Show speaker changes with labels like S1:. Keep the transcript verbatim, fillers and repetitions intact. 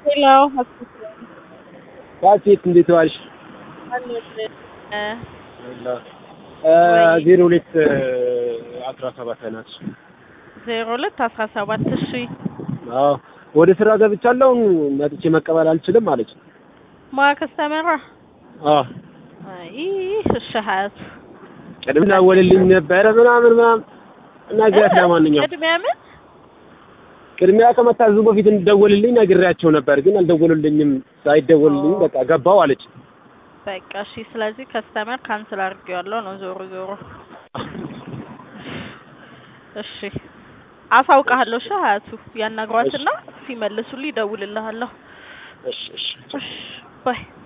S1: ሄሎ
S2: ባቲት እንዴት ዋልሽ? ዜሮ ሁለት አስራ ሰባት ናት።
S1: ዜሮ ሁለት አስራ ሰባት እሺ።
S2: አዎ ወደ ስራ ገብቻለሁ። መጥቼ መቀበል አልችልም አለች።
S1: ማከስተመራ
S2: አዎ
S1: አይ እሺ ሀያት
S2: ቀድምና ወለልኝ ነበር ምናምን ምናምን ነገር ለማንኛውም
S1: ቅድሚያ ምን
S2: ቅድሚያ ከመታዘዙ በፊት እንደደወልልኝ ነግሬያቸው ነበር፣ ግን አልደወሉልኝም። ሳይደወልልኝ በቃ ገባው አለች።
S1: በቃ እሺ። ስለዚህ ከስተመር ካንስል አድርጌዋለሁ ነው ዞሮ ዞሮ። እሺ አሳውቃለሁ። እሺ ሀያቱ ያናግሯትና ሲመልሱልኝ እደውልልሃለሁ።
S2: እሺ እሺ
S1: እሺ ባይ